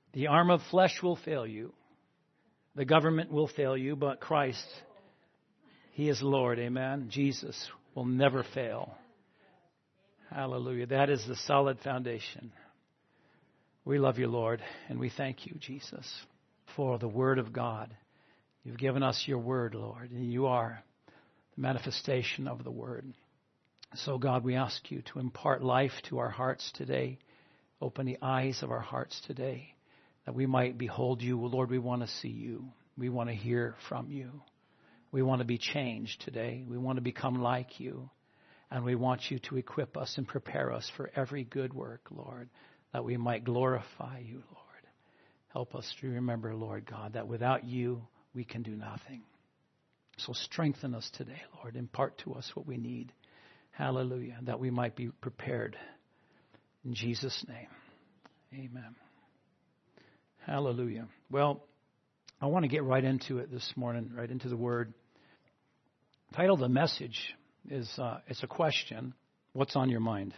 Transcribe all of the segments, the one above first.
The arm of flesh will fail you. The government will fail you, but Christ, He is Lord. Amen. Jesus will never fail. Hallelujah. That is the solid foundation. We love you, Lord, and we thank you, Jesus, for the Word of God. You've given us your Word, Lord, and you are the manifestation of the Word. So, God, we ask you to impart life to our hearts today. Open the eyes of our hearts today, that we might behold you. Lord, we want to see you. We want to hear from you. We want to be changed today. We want to become like you. And we want you to equip us and prepare us for every good work, Lord, that we might glorify you, Lord. Help us to remember, Lord God, that without you, we can do nothing. So strengthen us today, Lord. Impart to us what we need. Hallelujah. That we might be prepared. In Jesus' name. Amen. Hallelujah. Well, I want to get right into it this morning, right into the Word. The title of the message is it's a question. What's on your mind?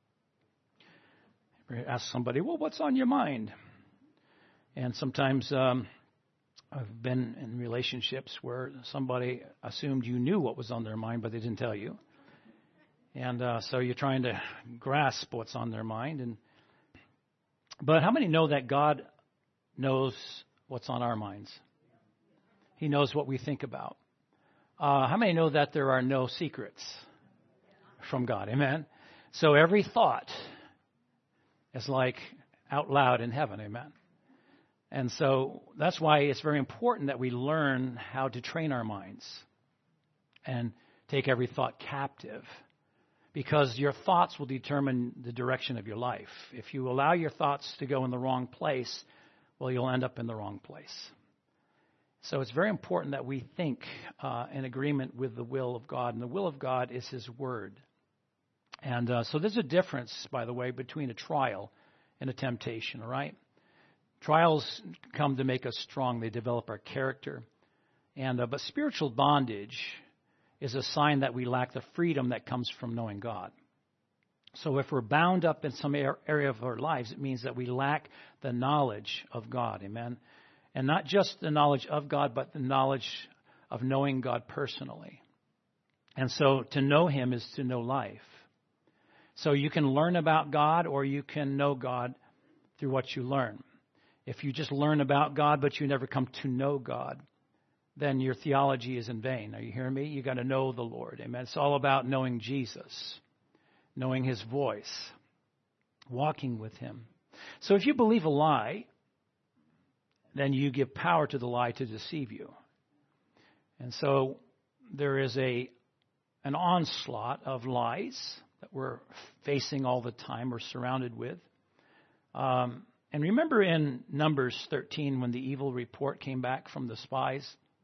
Ask somebody, well, what's on your mind? And sometimes I've been in relationships where somebody assumed you knew what was on their mind, but they didn't tell you. And so you're trying to grasp what's on their mind. But how many know that God knows what's on our minds? He knows what we think about. How many know that there are no secrets from God? Amen. So every thought is like out loud in heaven. Amen. And so that's why it's very important that we learn how to train our minds and take every thought captive, because your thoughts will determine the direction of your life. If you allow your thoughts to go in the wrong place, well, you'll end up in the wrong place. So it's very important that we think in agreement with the will of God. And the will of God is His Word. And so there's a difference, by the way, between a trial and a temptation, all right? Trials come to make us strong. They develop our character. But spiritual bondage is a sign that we lack the freedom that comes from knowing God. So if we're bound up in some area of our lives, it means that we lack the knowledge of God. Amen. And not just the knowledge of God, but the knowledge of knowing God personally. And so to know Him is to know life. So you can learn about God, or you can know God through what you learn. If you just learn about God, but you never come to know God, then your theology is in vain. Are you hearing me? You got to know the Lord. Amen. It's all about knowing Jesus, knowing His voice, walking with Him. So if you believe a lie, then you give power to the lie to deceive you. And so there is an onslaught of lies that we're facing all the time, we're surrounded with. And remember in Numbers 13, when the evil report came back from the spies,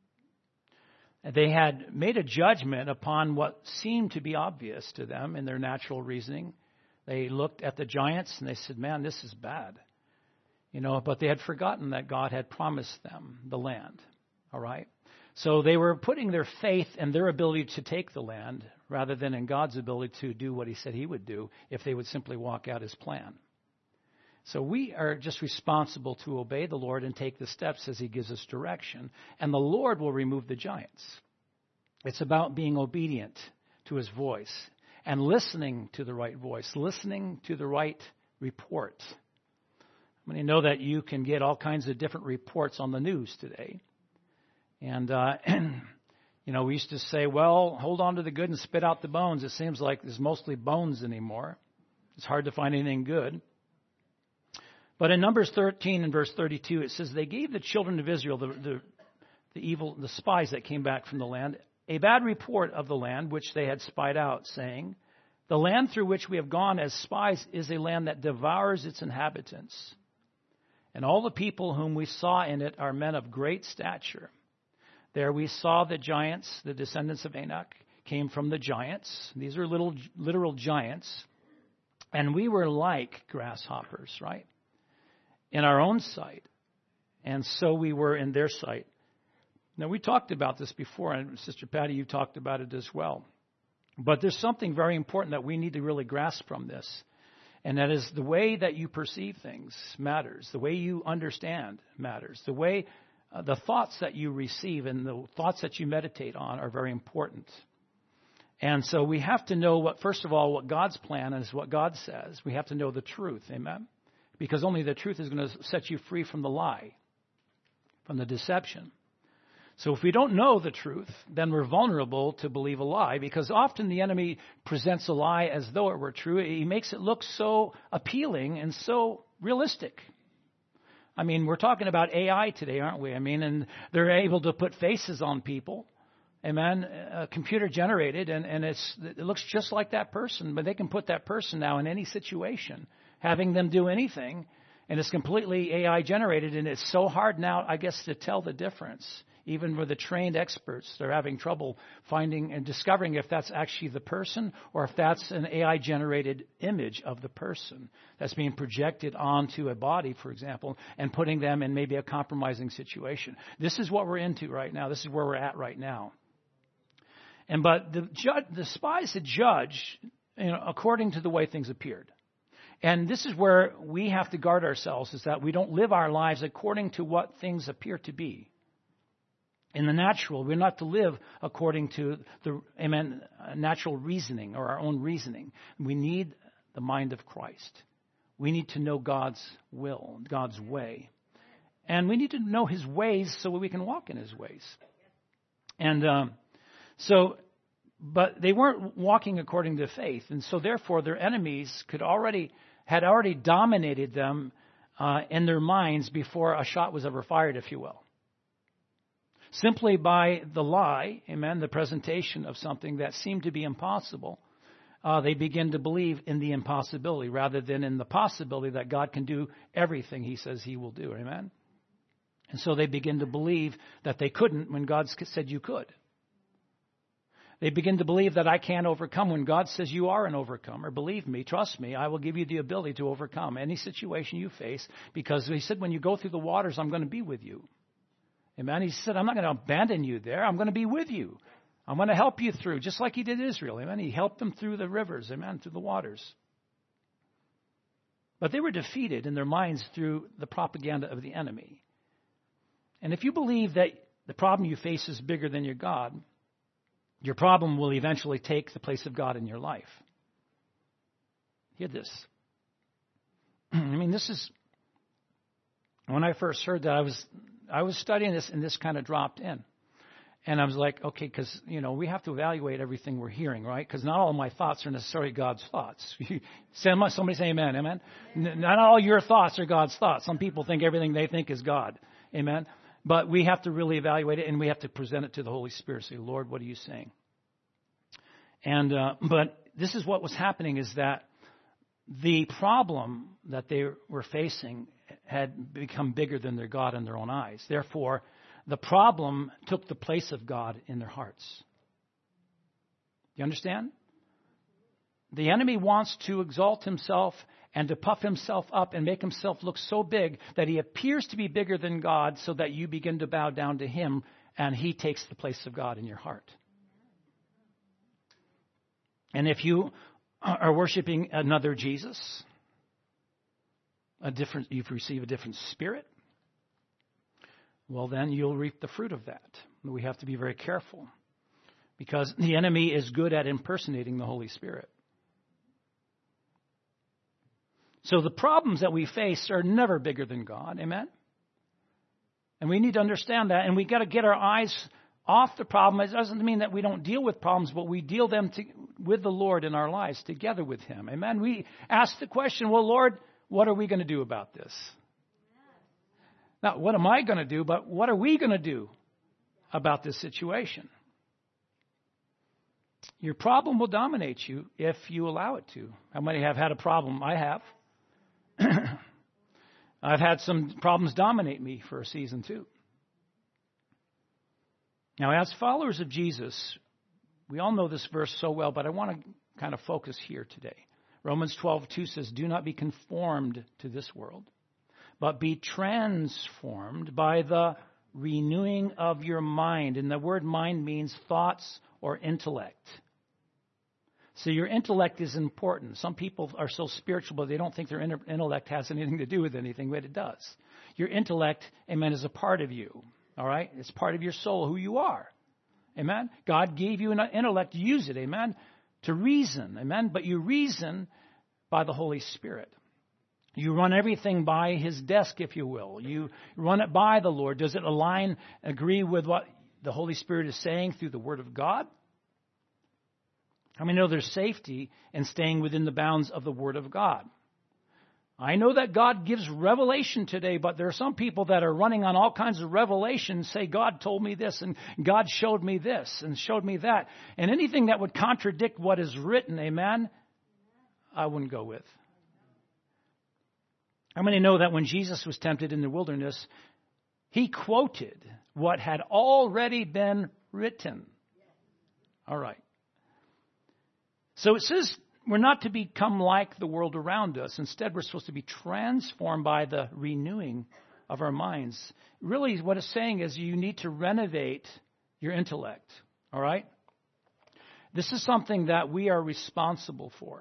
they had made a judgment upon what seemed to be obvious to them in their natural reasoning. They looked at the giants and they said, man, this is bad. But they had forgotten that God had promised them the land. All right. So they were putting their faith in their ability to take the land rather than in God's ability to do what He said He would do if they would simply walk out His plan. So we are just responsible to obey the Lord and take the steps as He gives us direction. And the Lord will remove the giants. It's about being obedient to His voice and listening to the right voice, listening to the right report. I mean, you know that you can get all kinds of different reports on the news today. And, we used to say, well, hold on to the good and spit out the bones. It seems like there's mostly bones anymore. It's hard to find anything good. But in Numbers 13 and verse 32, it says, they gave the children of Israel, the spies that came back from the land, a bad report of the land which they had spied out, saying, the land through which we have gone as spies is a land that devours its inhabitants. And all the people whom we saw in it are men of great stature. There we saw the giants, the descendants of Anak, came from the giants. These are literal giants. And we were like grasshoppers, right? In our own sight. And so we were in their sight. Now, we talked about this before, and Sister Patty, you talked about it as well. But there's something very important that we need to really grasp from this. And that is the way that you perceive things matters. The way you understand matters. The way the thoughts that you receive and the thoughts that you meditate on are very important. And so we have to know first of all, what God's plan is, what God says. We have to know the truth. Amen? Because only the truth is going to set you free from the lie, from the deception. So if we don't know the truth, then we're vulnerable to believe a lie, because often the enemy presents a lie as though it were true. He makes it look so appealing and so realistic. I mean, we're talking about AI today, aren't we? I mean, and they're able to put faces on people. Amen. Computer generated, and it looks just like that person, but they can put that person now in any situation, having them do anything, and it's completely AI generated, and it's so hard now, I guess, to tell the difference. Even with the trained experts, they're having trouble finding and discovering if that's actually the person or if that's an AI-generated image of the person that's being projected onto a body, for example, and putting them in maybe a compromising situation. This is what we're into right now. This is where we're at right now. But the spies had judged, according to the way things appeared. And this is where we have to guard ourselves, is that we don't live our lives according to what things appear to be. In the natural, we're not to live according to the natural reasoning or our own reasoning. We need the mind of Christ. We need to know God's will, God's way. And we need to know His ways so we can walk in His ways. But they weren't walking according to faith. And so therefore their enemies had already dominated them in their minds before a shot was ever fired, if you will. Simply by the lie, the presentation of something that seemed to be impossible, they begin to believe in the impossibility rather than in the possibility that God can do everything He says He will do. Amen? And so they begin to believe that they couldn't when God said you could. They begin to believe that I can't overcome when God says you are an overcomer. Believe me, trust me, I will give you the ability to overcome any situation you face, because He said when you go through the waters, I'm going to be with you. Amen. He said, I'm not going to abandon you there. I'm going to be with you. I'm going to help you through, just like He did Israel. Amen. He helped them through the rivers. Amen. Through the waters. But they were defeated in their minds through the propaganda of the enemy. And if you believe that the problem you face is bigger than your God, your problem will eventually take the place of God in your life. Hear this. This is, when I first heard that, I was studying this, and this kind of dropped in. And I was like, okay, because, we have to evaluate everything we're hearing, right? Because not all of my thoughts are necessarily God's thoughts. Somebody say amen, amen? Not all your thoughts are God's thoughts. Some people think everything they think is God, amen? But we have to really evaluate it, and we have to present it to the Holy Spirit. Say, Lord, what are you saying? But this is what was happening, is that the problem that they were facing had become bigger than their God in their own eyes. Therefore, the problem took the place of God in their hearts. You understand? The enemy wants to exalt himself and to puff himself up and make himself look so big that he appears to be bigger than God, so that you begin to bow down to him and he takes the place of God in your heart. And if you are worshiping another Jesus, you've received a different spirit, well, then you'll reap the fruit of that. We have to be very careful, because the enemy is good at impersonating the Holy Spirit. So the problems that we face are never bigger than God. Amen? And we need to understand that, and we got to get our eyes off the problem. It doesn't mean that we don't deal with problems, but we deal them with the Lord in our lives, together with Him. Amen? We ask the question, well, Lord, what are we going to do about this? Not what am I going to do, but what are we going to do about this situation? Your problem will dominate you if you allow it to. How many have had a problem? I have. I've had some problems dominate me for a season too. Now, as followers of Jesus, we all know this verse so well, but I want to kind of focus here today. Romans 12:2 says, "Do not be conformed to this world, but be transformed by the renewing of your mind." And the word mind means thoughts or intellect. So your intellect is important. Some people are so spiritual, but they don't think their intellect has anything to do with anything, but it does. Your intellect, amen, is a part of you. All right? It's part of your soul, who you are. Amen? God gave you an intellect to use it, amen, to reason, amen? But you reason by the Holy Spirit. You run everything by His desk, if you will. You run it by the Lord. Does it agree with what the Holy Spirit is saying through the Word of God? How many know there's safety in staying within the bounds of the Word of God? I know that God gives revelation today, but there are some people that are running on all kinds of revelations, say, God told me this, and God showed me this, and showed me that. And anything that would contradict what is written, amen, I wouldn't go with. How many know that when Jesus was tempted in the wilderness, He quoted what had already been written? All right. So it says we're not to become like the world around us. Instead, we're supposed to be transformed by the renewing of our minds. Really, what it's saying is you need to renovate your intellect. All right? This is something that we are responsible for.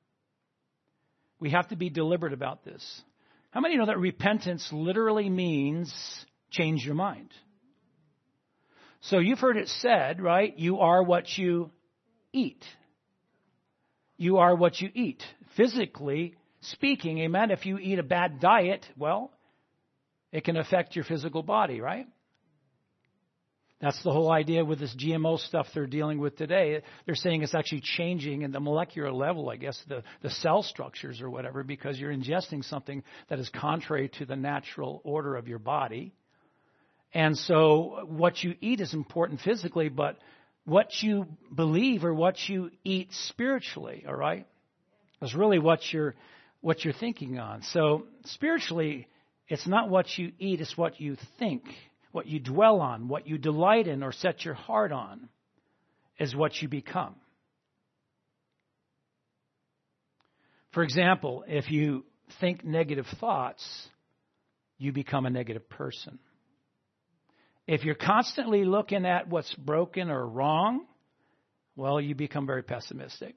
We have to be deliberate about this. How many know that repentance literally means change your mind? So you've heard it said, right? You are what you eat. You are what you eat. Physically speaking, amen, if you eat a bad diet, well, it can affect your physical body, right? That's the whole idea with this GMO stuff they're dealing with today. They're saying it's actually changing in the molecular level, I guess, the cell structures or whatever, because you're ingesting something that is contrary to the natural order of your body. And so what you eat is important physically, but what you believe or what you eat spiritually, all right, is really what you're thinking on. So spiritually, it's not what you eat, it's what you think, what you dwell on, what you delight in or set your heart on is what you become. For example, if you think negative thoughts, you become a negative person. If you're constantly looking at what's broken or wrong, well, you become very pessimistic.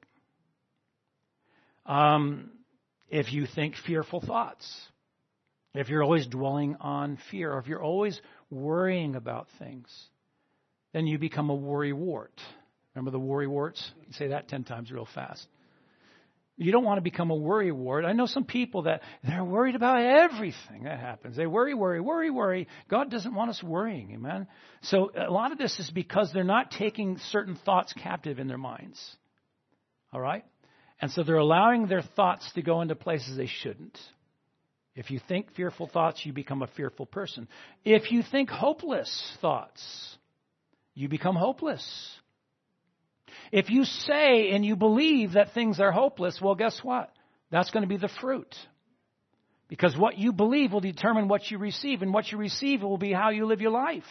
If you think fearful thoughts, if you're always dwelling on fear, or if you're always worrying about things, then you become a worrywart. Remember the worrywarts? You can say that 10 times real fast. You don't want to become a worrywart. I know some people that they're worried about everything that happens. They worry. God doesn't want us worrying, amen? So a lot of this is because they're not taking certain thoughts captive in their minds. All right? And so they're allowing their thoughts to go into places they shouldn't. If you think fearful thoughts, you become a fearful person. If you think hopeless thoughts, you become hopeless. If you say and you believe that things are hopeless, well, guess what? That's going to be the fruit. Because what you believe will determine what you receive, and what you receive will be how you live your life.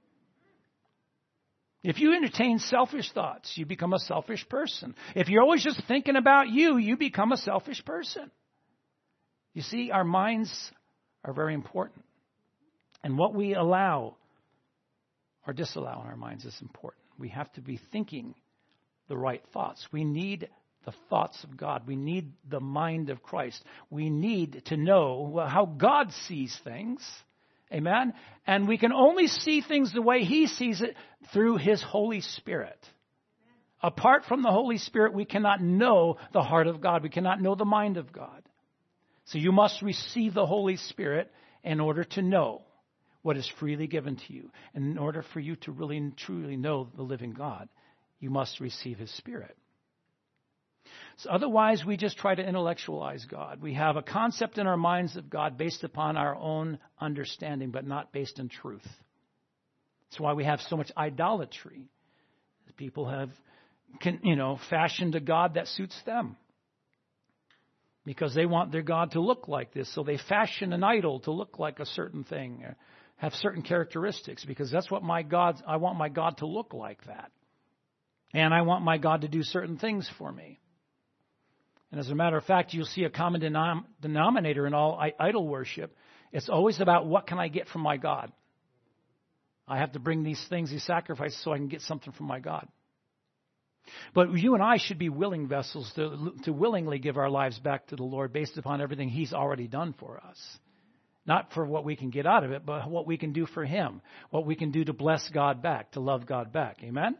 If you entertain selfish thoughts, you become a selfish person. If you're always just thinking about you, you become a selfish person. You see, our minds are very important. And what we allow or disallow in our minds is important. We have to be thinking the right thoughts. We need the thoughts of God. We need the mind of Christ. We need to know how God sees things. Amen? And we can only see things the way He sees it through His Holy Spirit. Apart from the Holy Spirit, we cannot know the heart of God. We cannot know the mind of God. So you must receive the Holy Spirit in order to know what is freely given to you. And in order for you to really and truly know the living God, you must receive His Spirit. So otherwise, we just try to intellectualize God. We have a concept in our minds of God based upon our own understanding, but not based in truth. That's why we have so much idolatry. People have, fashioned a God that suits them. Because they want their God to look like this. So they fashion an idol to look like a certain thing, have certain characteristics, because that's what I want my God to look like that. And I want my God to do certain things for me. And as a matter of fact, you'll see a common denominator in all idol worship. It's always about, what can I get from my God? I have to bring these things, these sacrifices, so I can get something from my God. But you and I should be willing vessels to willingly give our lives back to the Lord based upon everything He's already done for us. Not for what we can get out of it, but what we can do for Him. What we can do to bless God back, to love God back. Amen?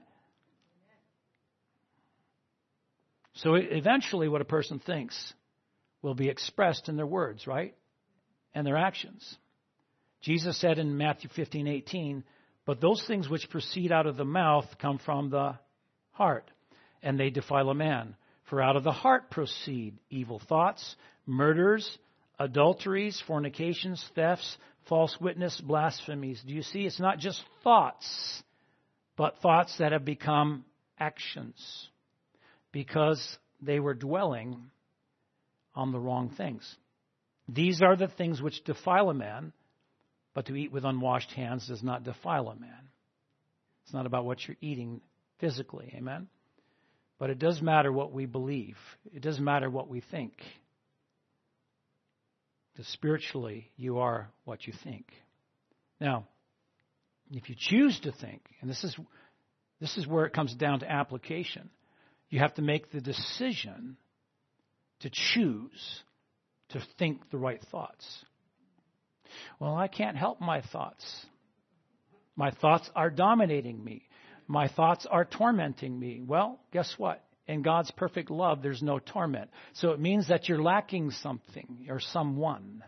So eventually what a person thinks will be expressed in their words, right? And their actions. Jesus said in Matthew 15:18, but those things which proceed out of the mouth come from the heart, and they defile a man. For out of the heart proceed evil thoughts, murders, adulteries, fornications, thefts, false witness, blasphemies. Do you see? It's not just thoughts, but thoughts that have become actions because they were dwelling on the wrong things. These are the things which defile a man, but to eat with unwashed hands does not defile a man. It's not about what you're eating physically, amen? But it does matter what we believe. It does matter what we think. Because spiritually, you are what you think. Now, if you choose to think, and this is where it comes down to application, you have to make the decision to choose to think the right thoughts. Well, I can't help my thoughts. My thoughts are dominating me. My thoughts are tormenting me. Well, guess what? In God's perfect love, there's no torment. So it means that you're lacking something or someone.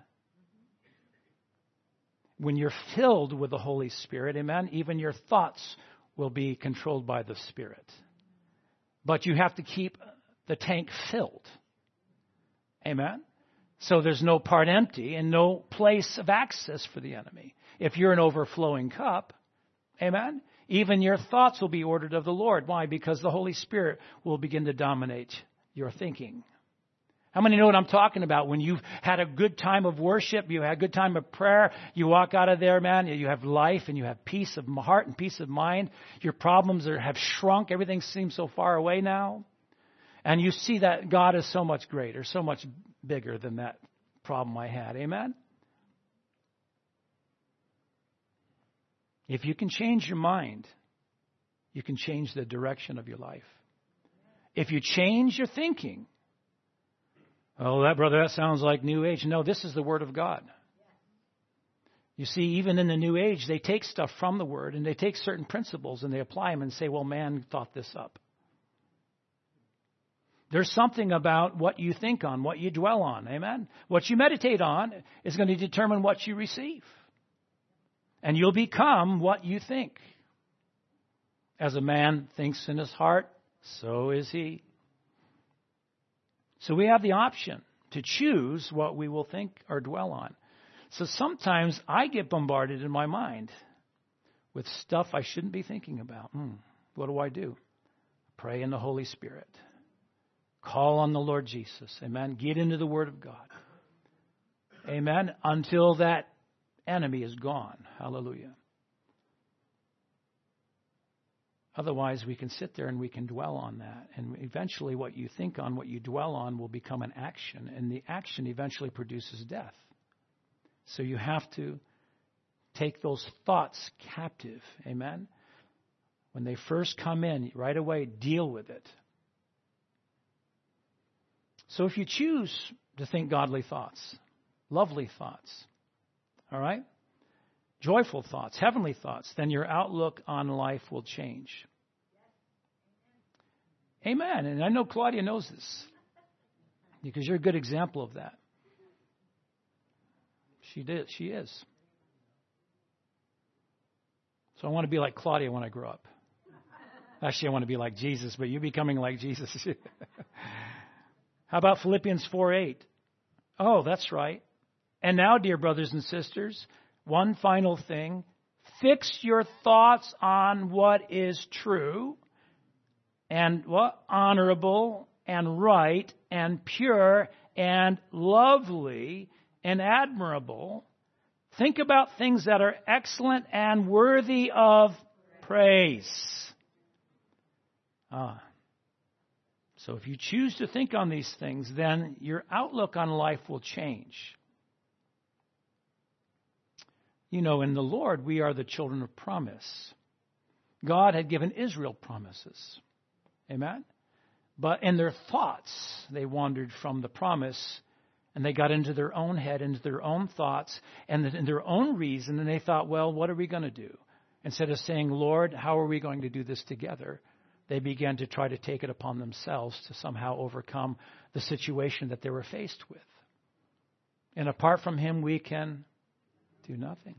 When you're filled with the Holy Spirit, amen, even your thoughts will be controlled by the Spirit. But you have to keep the tank filled. Amen? So there's no part empty and no place of access for the enemy. If you're an overflowing cup, amen, even your thoughts will be ordered of the Lord. Why? Because the Holy Spirit will begin to dominate your thinking. How many know what I'm talking about? When you've had a good time of worship, you had a good time of prayer, you walk out of there, man, you have life and you have peace of heart and peace of mind. Your problems have shrunk. Everything seems so far away now. And you see that God is so much greater, so much bigger than that problem I had. Amen? If you can change your mind, you can change the direction of your life. If you change your thinking, oh, that sounds like New Age. No, this is the Word of God. You see, even in the New Age, they take stuff from the Word and they take certain principles and they apply them and say, well, man thought this up. There's something about what you think on, what you dwell on. Amen? What you meditate on is going to determine what you receive. And you'll become what you think. As a man thinks in his heart, so is he. So we have the option to choose what we will think or dwell on. So sometimes I get bombarded in my mind with stuff I shouldn't be thinking about. What do? Pray in the Holy Spirit. Call on the Lord Jesus. Amen. Get into the Word of God. Amen. Until that enemy is gone. Hallelujah. Otherwise, we can sit there and we can dwell on that. And eventually what you think on, what you dwell on will become an action. And the action eventually produces death. So you have to take those thoughts captive. Amen. When they first come in, right away, deal with it. So if you choose to think godly thoughts, lovely thoughts, all right, joyful thoughts, heavenly thoughts, then your outlook on life will change. Amen. And I know Claudia knows this because you're a good example of that. She is. So I want to be like Claudia when I grow up. Actually, I want to be like Jesus, but you're becoming like Jesus. How about Philippians 4:8? Oh, that's right. And now, dear brothers and sisters, one final thing. Fix your thoughts on what is true and what honorable and right and pure and lovely and admirable. Think about things that are excellent and worthy of praise. So if you choose to think on these things, then your outlook on life will change. You know, in the Lord, we are the children of promise. God had given Israel promises. Amen? But in their thoughts, they wandered from the promise, and they got into their own head, into their own thoughts, and in their own reason, and they thought, well, what are we going to do? Instead of saying, Lord, how are we going to do this together? They began to try to take it upon themselves to somehow overcome the situation that they were faced with. And apart from Him, we can do nothing.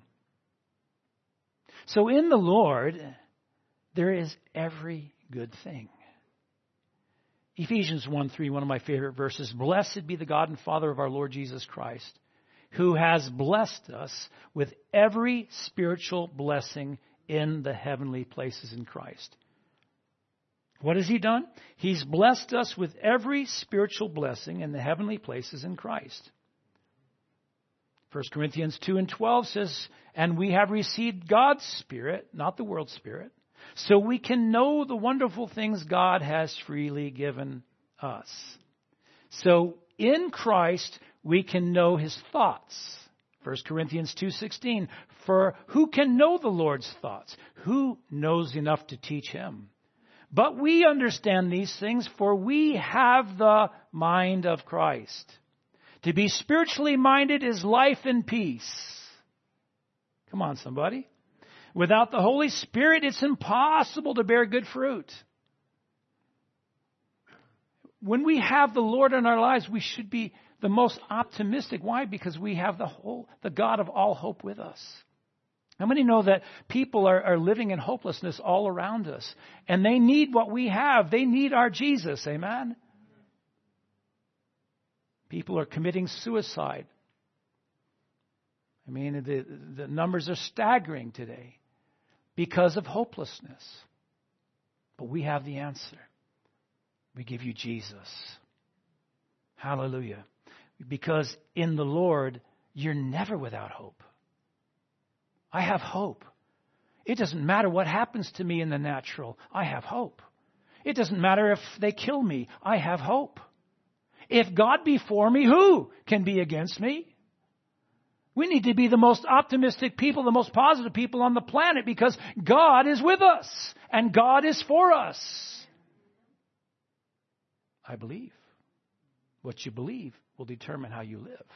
So in the Lord, there is every good thing. Ephesians 1:3, one of my favorite verses. Blessed be the God and Father of our Lord Jesus Christ, who has blessed us with every spiritual blessing in the heavenly places in Christ. What has He done? He's blessed us with every spiritual blessing in the heavenly places in Christ. 1 Corinthians 2:12 says, and we have received God's Spirit, not the world's spirit, so we can know the wonderful things God has freely given us. So in Christ, we can know His thoughts. 1 Corinthians 2:16, for who can know the Lord's thoughts? Who knows enough to teach Him? But we understand these things, for we have the mind of Christ. To be spiritually minded is life and peace. Come on, somebody. Without the Holy Spirit, it's impossible to bear good fruit. When we have the Lord in our lives, we should be the most optimistic. Why? Because we have the God of all hope with us. How many know that people are living in hopelessness all around us? And they need what we have. They need our Jesus. Amen? People are committing suicide. I mean, the numbers are staggering today because of hopelessness. But we have the answer. We give you Jesus. Hallelujah. Because in the Lord, you're never without hope. I have hope. It doesn't matter what happens to me in the natural. I have hope. It doesn't matter if they kill me. I have hope. If God be for me, who can be against me? We need to be the most optimistic people, the most positive people on the planet, because God is with us and God is for us. I believe. What you believe will determine how you live.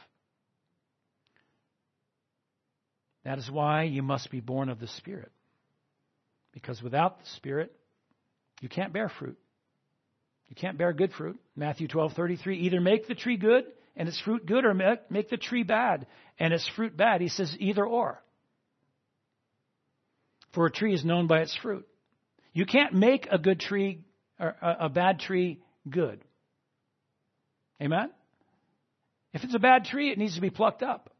That is why you must be born of the Spirit. Because without the Spirit, you can't bear fruit. You can't bear good fruit. Matthew 12:33, either make the tree good and its fruit good, or make the tree bad and its fruit bad. He says either or. For a tree is known by its fruit. You can't make a good tree or a bad tree good. Amen? If it's a bad tree, it needs to be plucked up.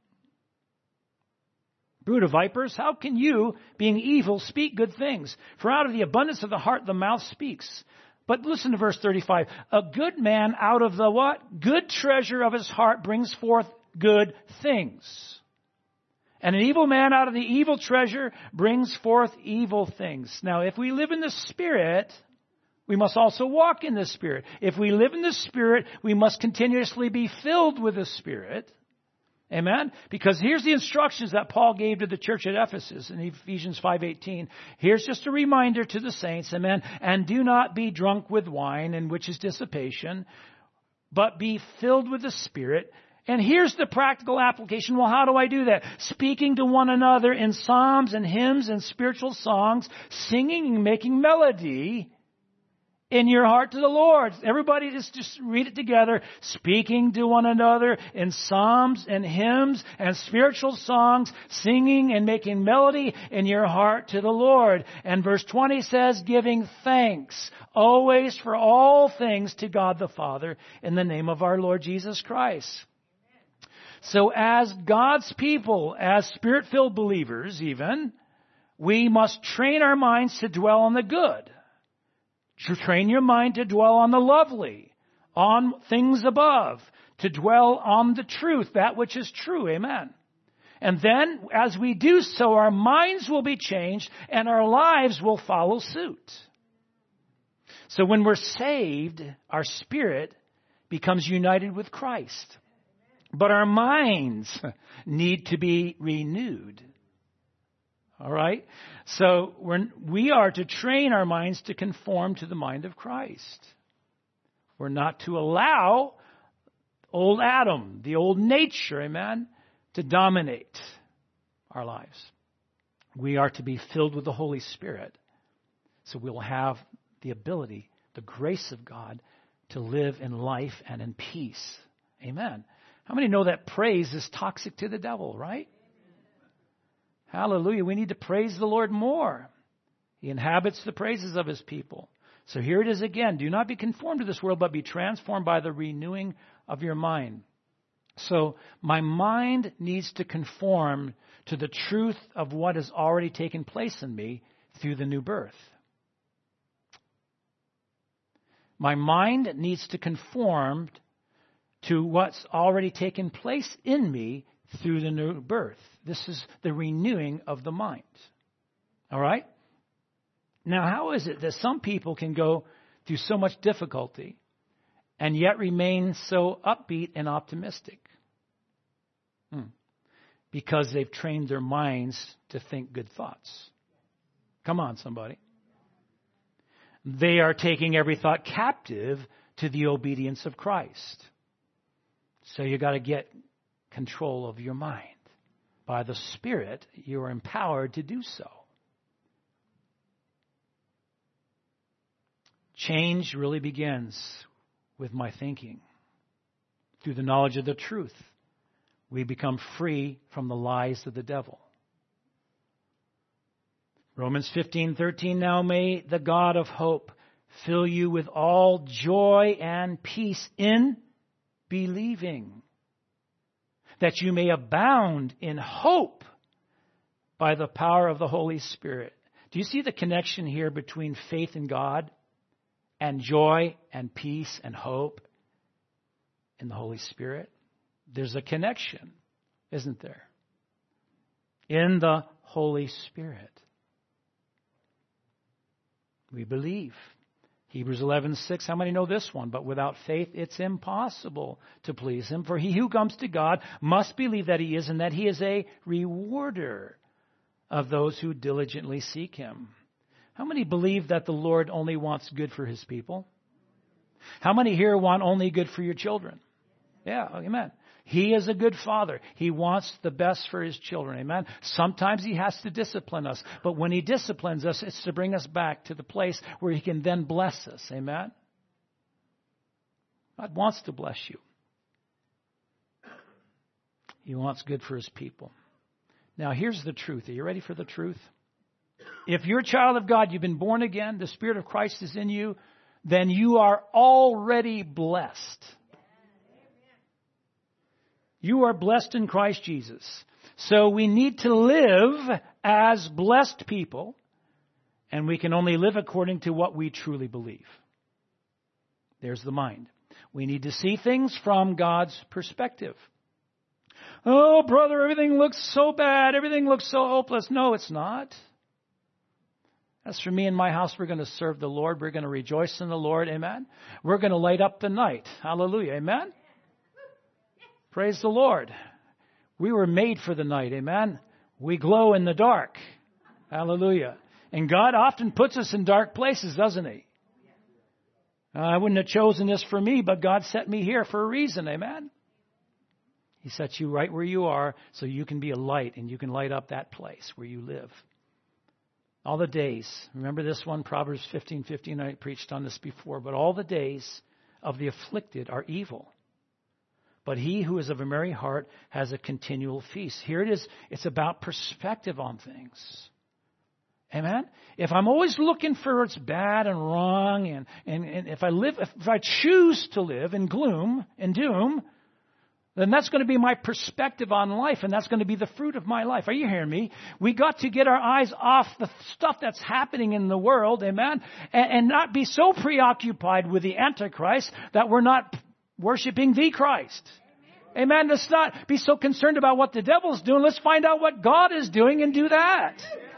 Brood of vipers, how can you, being evil, speak good things? For out of the abundance of the heart, the mouth speaks. But listen to verse 35. A good man out of the what? Good treasure of his heart brings forth good things. And an evil man out of the evil treasure brings forth evil things. Now, if we live in the Spirit, we must also walk in the Spirit. If we live in the Spirit, we must continuously be filled with the Spirit. Amen? Because here's the instructions that Paul gave to the church at Ephesus in Ephesians 5:18. Here's just a reminder to the saints, amen? And do not be drunk with wine, in which is dissipation, but be filled with the Spirit. And here's the practical application. Well, how do I do that? Speaking to one another in psalms and hymns and spiritual songs, singing and making melody in your heart to the Lord. Everybody just read it together. Speaking to one another in psalms and hymns and spiritual songs, singing and making melody in your heart to the Lord. And verse 20 says, giving thanks always for all things to God the Father in the name of our Lord Jesus Christ. So as God's people, as Spirit-filled believers even, we must train our minds to dwell on the good. Train your mind to dwell on the lovely, on things above, to dwell on the truth, that which is true. Amen. And then, as we do so, our minds will be changed and our lives will follow suit. So when we're saved, our spirit becomes united with Christ. But our minds need to be renewed. All right? So we are to train our minds to conform to the mind of Christ. We're not to allow old Adam, the old nature, amen, to dominate our lives. We are to be filled with the Holy Spirit. So we'll have the ability, the grace of God, to live in life and in peace. Amen. How many know that praise is toxic to the devil, right? Hallelujah. We need to praise the Lord more. He inhabits the praises of His people. So here it is again. Do not be conformed to this world, but be transformed by the renewing of your mind. So my mind needs to conform to the truth of what has already taken place in me through the new birth. My mind needs to conform to what's already taken place in me through the new birth. This is the renewing of the mind. All right? Now, how is it that some people can go through so much difficulty and yet remain so upbeat and optimistic? Because they've trained their minds to think good thoughts. Come on, somebody. They are taking every thought captive to the obedience of Christ. So you got to get control of your mind. By the Spirit, you are empowered to do so. Change really begins with my thinking. Through the knowledge of the truth, we become free from the lies of the devil. Romans 15:13, now may the God of hope fill you with all joy and peace in believing, that you may abound in hope by the power of the Holy Spirit. Do you see the connection here between faith in God and joy and peace and hope in the Holy Spirit? There's a connection, isn't there? In the Holy Spirit. We believe. Hebrews 11:6. How many know this one? But without faith, it's impossible to please Him. For he who comes to God must believe that He is, and that He is a rewarder of those who diligently seek Him. How many believe that the Lord only wants good for His people? How many here want only good for your children? Yeah, amen. He is a good father. He wants the best for His children. Amen. Sometimes He has to discipline us. But when He disciplines us, it's to bring us back to the place where He can then bless us. Amen. God wants to bless you. He wants good for His people. Now, here's the truth. Are you ready for the truth? If you're a child of God, you've been born again, the Spirit of Christ is in you, then you are already blessed. You are blessed in Christ Jesus. So we need to live as blessed people, and we can only live according to what we truly believe. There's the mind. We need to see things from God's perspective. Oh, brother, everything looks so bad. Everything looks so hopeless. No, it's not. As for me and my house, we're going to serve the Lord. We're going to rejoice in the Lord. Amen. We're going to light up the night. Hallelujah. Amen. Praise the Lord. We were made for the night. Amen. We glow in the dark. Hallelujah. And God often puts us in dark places, doesn't He? I wouldn't have chosen this for me, but God set me here for a reason. Amen. He sets you right where you are so you can be a light and you can light up that place where you live. All the days. Remember this one, Proverbs 15:15. I preached on this before. But all the days of the afflicted are evil. But he who is of a merry heart has a continual feast. Here it is. It's about perspective on things. Amen? If I'm always looking for what's bad and wrong, and if I choose to live in gloom and doom, then that's going to be my perspective on life, and that's going to be the fruit of my life. Are you hearing me? We got to get our eyes off the stuff that's happening in the world, amen, and not be so preoccupied with the Antichrist that we're not worshiping the Christ. Amen. Let's not be so concerned about what the devil's doing. Let's find out what God is doing and do that.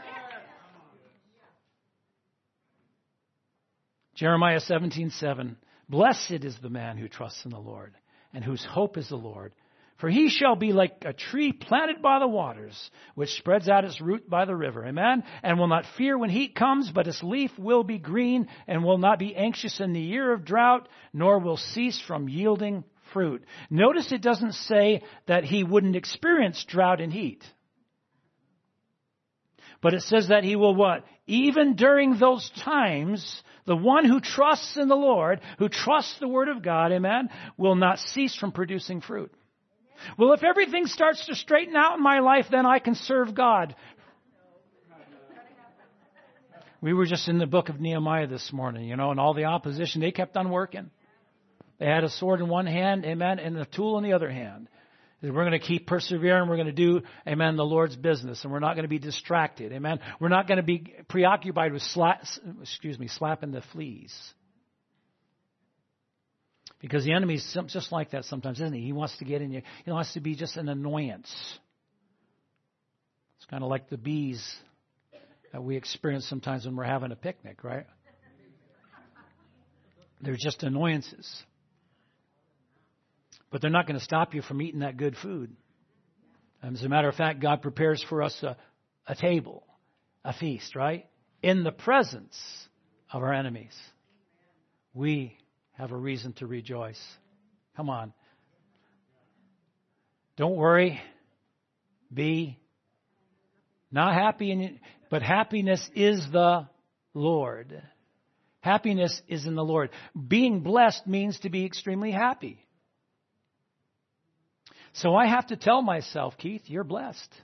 Jeremiah 17:7. Blessed is the man who trusts in the Lord and whose hope is the Lord. For he shall be like a tree planted by the waters, which spreads out its root by the river. Amen. And will not fear when heat comes, but its leaf will be green, and will not be anxious in the year of drought, nor will cease from yielding fruit. Notice it doesn't say that he wouldn't experience drought and heat. But it says that he will what? Even during those times, the one who trusts in the Lord, who trusts the Word of God, amen, will not cease from producing fruit. Well, if everything starts to straighten out in my life, then I can serve God. We were just in the book of Nehemiah this morning, and all the opposition, they kept on working. They had a sword in one hand, amen, and a tool in the other hand. We're going to keep persevering. We're going to do, amen, the Lord's business, and we're not going to be distracted, amen. We're not going to be preoccupied with slapping the fleas. Because the enemy is just like that sometimes, isn't he? He wants to get in you. He wants to be just an annoyance. It's kind of like the bees that we experience sometimes when we're having a picnic, right? They're just annoyances. But they're not going to stop you from eating that good food. As a matter of fact, God prepares for us a table, a feast, right? In the presence of our enemies. We have a reason to rejoice. Come on. Don't worry. Be not happy, but happiness is the Lord. Happiness is in the Lord. Being blessed means to be extremely happy. So I have to tell myself, Keith, you're blessed.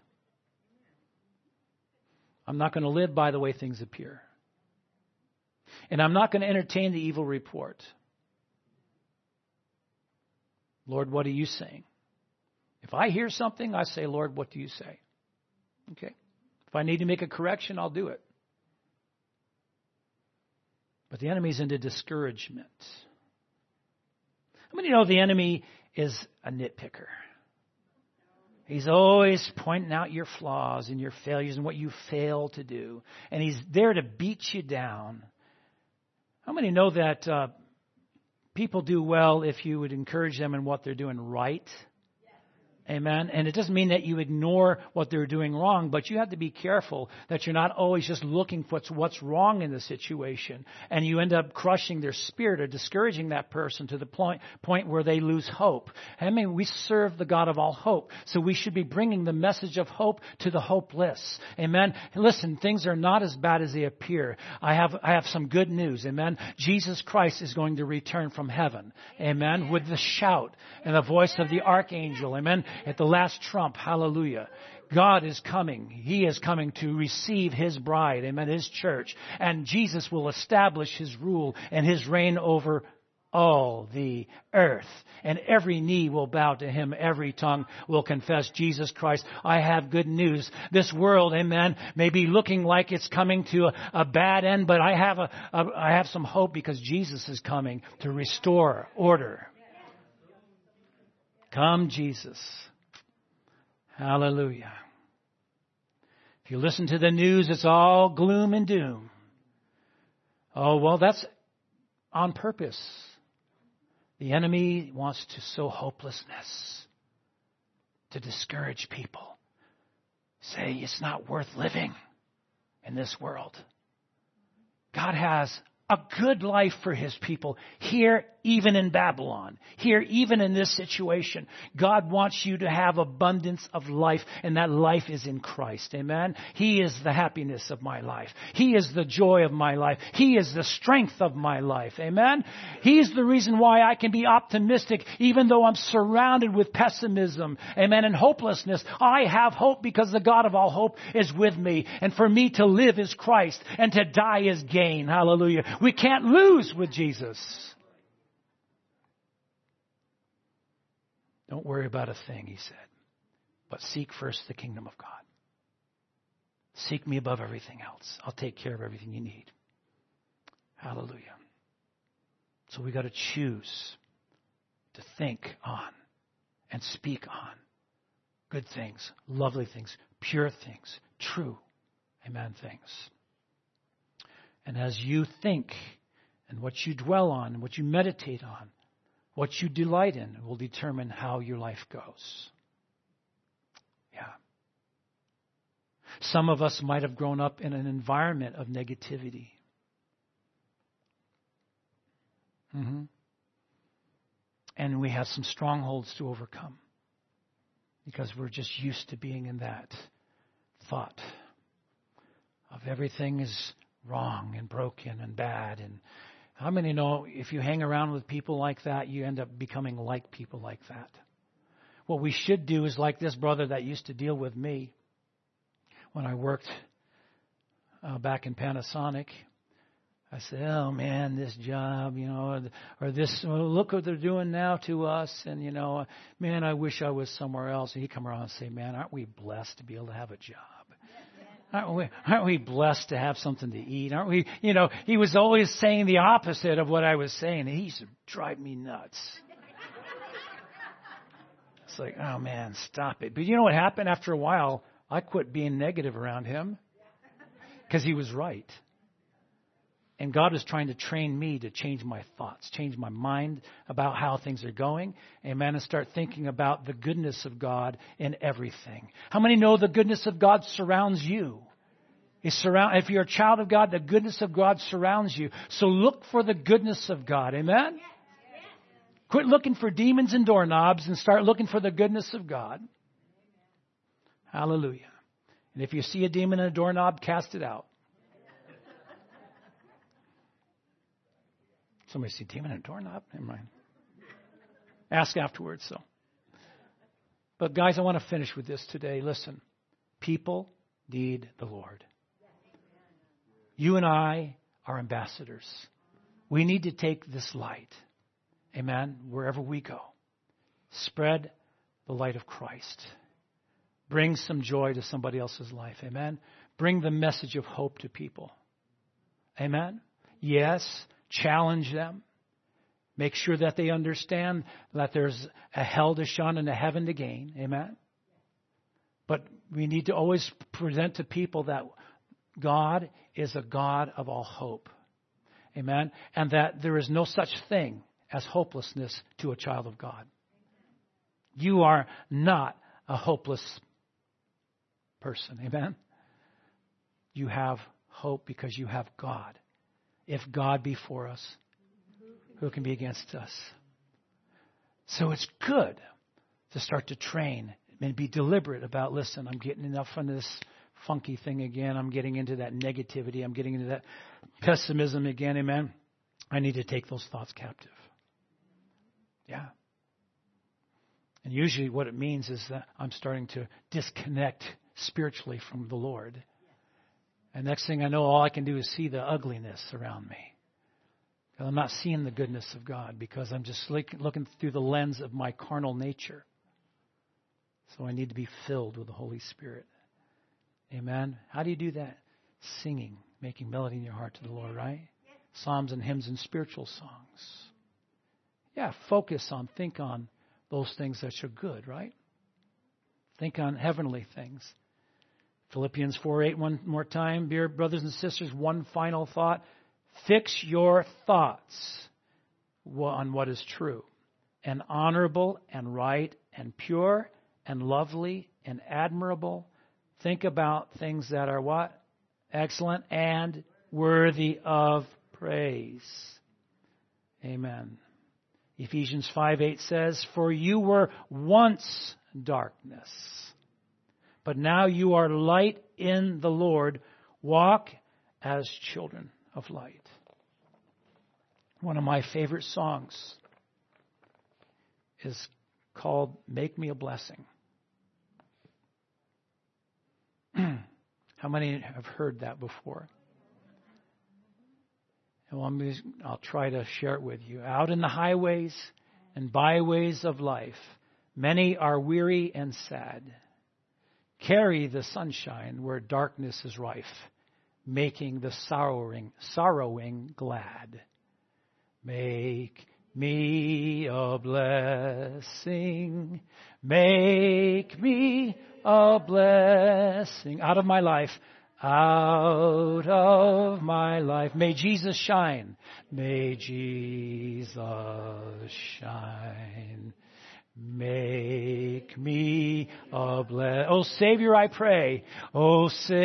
I'm not going to live by the way things appear. And I'm not going to entertain the evil report. Lord, what are you saying? If I hear something, I say, Lord, what do you say? Okay. If I need to make a correction, I'll do it. But the enemy's into discouragement. How many know the enemy is a nitpicker? He's always pointing out your flaws and your failures and what you fail to do. And he's there to beat you down. How many know that people do well if you would encourage them in what they're doing right? Amen. And it doesn't mean that you ignore what they're doing wrong, but you have to be careful that you're not always just looking for what's wrong in the situation. And you end up crushing their spirit or discouraging that person to the point where they lose hope. I mean, we serve the God of all hope. So we should be bringing the message of hope to the hopeless. Amen. Listen, things are not as bad as they appear. I have some good news. Amen. Jesus Christ is going to return from heaven. Amen. With the shout and the voice of the archangel. Amen. At the last trump, hallelujah. God is coming. He is coming to receive His bride, amen, His church. And Jesus will establish His rule and His reign over all the earth. And every knee will bow to Him. Every tongue will confess Jesus Christ. I have good news. This world, amen, may be looking like it's coming to a bad end, but I have some hope because Jesus is coming to restore order. Come, Jesus. Hallelujah. If you listen to the news, it's all gloom and doom. Oh, well, that's on purpose. The enemy wants to sow hopelessness, to discourage people. Say it's not worth living in this world. God has a good life for His people here, even in Babylon, here, even in this situation. God wants you to have abundance of life, and that life is in Christ. Amen. He is the happiness of my life. He is the joy of my life. He is the strength of my life. Amen. He is the reason why I can be optimistic, even though I'm surrounded with pessimism. Amen. And hopelessness. I have hope because the God of all hope is with me. And for me to live is Christ, and to die is gain. Hallelujah. We can't lose with Jesus. Don't worry about a thing, He said, but seek first the kingdom of God. Seek me above everything else. I'll take care of everything you need. Hallelujah. So we got to choose to think on and speak on good things, lovely things, pure things, true, amen, things. And as you think and what you dwell on and what you meditate on What you delight in will determine how your life goes. Yeah. Some of us might have grown up in an environment of negativity. And we have some strongholds to overcome because we're just used to being in that thought of everything is wrong and broken and bad. And how many know if you hang around with people like that, you end up becoming like people like that? What we should do is like this brother that used to deal with me when I worked back in Panasonic. I said, oh man, this job, or this, look what they're doing now to us. And, man, I wish I was somewhere else. And he'd come around and say, man, aren't we blessed to be able to have a job? Aren't we blessed to have something to eat? Aren't we? He was always saying the opposite of what I was saying. He used to drive me nuts. It's like, oh man, stop it. But you know what happened? After a while, I quit being negative around him because he was right. And God is trying to train me to change my thoughts, change my mind about how things are going. Amen. And start thinking about the goodness of God in everything. How many know the goodness of God surrounds you? If you're a child of God, the goodness of God surrounds you. So look for the goodness of God. Amen. Quit looking for demons and doorknobs and start looking for the goodness of God. Hallelujah. And if you see a demon and a doorknob, cast it out. Somebody see demon and doorknob? Never mind. Ask afterwards, so. But guys, I want to finish with this today. Listen, people need the Lord. You and I are ambassadors. We need to take this light, amen, wherever we go. Spread the light of Christ. Bring some joy to somebody else's life, amen. Bring the message of hope to people, amen. Yes. Challenge them. Make sure that they understand that there's a hell to shun and a heaven to gain. Amen. But we need to always present to people that God is a God of all hope. Amen. And that there is no such thing as hopelessness to a child of God. You are not a hopeless person. Amen. You have hope because you have God. If God be for us, who can be against us? So it's good to start to train and be deliberate about, listen, I'm getting enough from this funky thing again. I'm getting into that negativity. I'm getting into that pessimism again. Amen. I need to take those thoughts captive. Yeah. And usually what it means is that I'm starting to disconnect spiritually from the Lord. And next thing I know, all I can do is see the ugliness around me. I'm not seeing the goodness of God because I'm just looking through the lens of my carnal nature. So I need to be filled with the Holy Spirit. Amen. How do you do that? Singing, making melody in your heart to the Lord, right? Psalms and hymns and spiritual songs. Yeah, think on those things that are good, right? Think on heavenly things. Philippians 4:8, one more time. Dear brothers and sisters, one final thought. Fix your thoughts on what is true and honorable and right and pure and lovely and admirable. Think about things that are what? Excellent and worthy of praise. Amen. Ephesians 5:8 says, for you were once darkness, but now you are light in the Lord. Walk as children of light. One of my favorite songs is called Make Me a Blessing. How many have heard that before? Well, I'll try to share it with you. Out in the highways and byways of life, many are weary and sad. Carry the sunshine where darkness is rife, making the sorrowing glad. Make me a blessing. Make me a blessing. Out of my life, out of my life. May Jesus shine. May Jesus shine. Make me a blessing. Oh, Savior, I pray. Oh,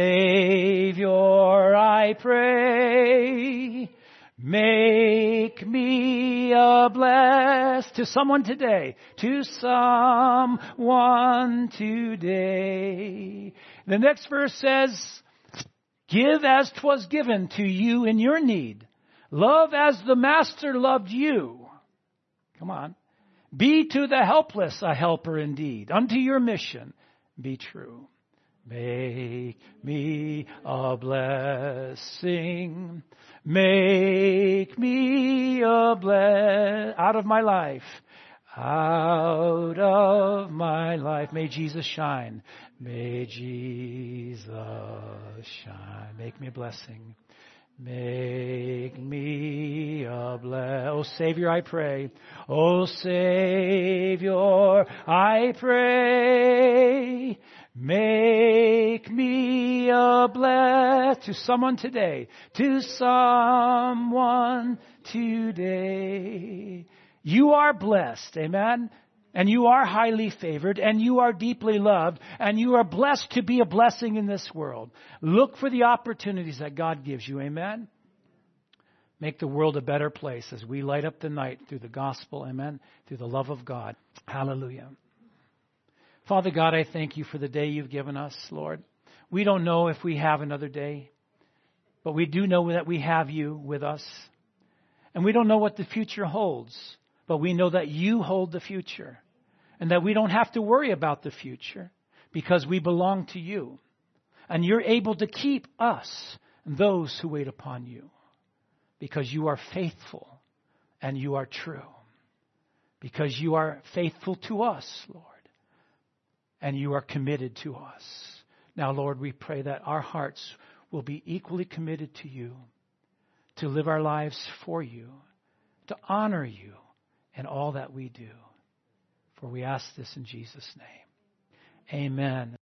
Savior, I pray. Make me a blessing to someone today. To someone today. The next verse says, give as 'twas given to you in your need. Love as the Master loved you. Come on. Be to the helpless a helper indeed. Unto your mission be true. Make me a blessing. Make me a blessing out of my life. Out of my life. May Jesus shine. May Jesus shine. Make me a blessing. Make me a blessing. Oh, Savior, I pray. Oh, Savior, I pray. Make me a blessing to someone today. To someone today. You are blessed. Amen. And you are highly favored, and you are deeply loved, and you are blessed to be a blessing in this world. Look for the opportunities that God gives you. Amen. Make the world a better place as we light up the night through the gospel. Amen. Through the love of God. Hallelujah. Father God, I thank you for the day you've given us, Lord. We don't know if we have another day, but we do know that we have you with us. And we don't know what the future holds, but we know that you hold the future. And that we don't have to worry about the future because we belong to you. And you're able to keep us and those who wait upon you because you are faithful and you are true. Because you are faithful to us, Lord. And you are committed to us. Now, Lord, we pray that our hearts will be equally committed to you, to live our lives for you, to honor you in all that we do. For we ask this in Jesus' name. Amen.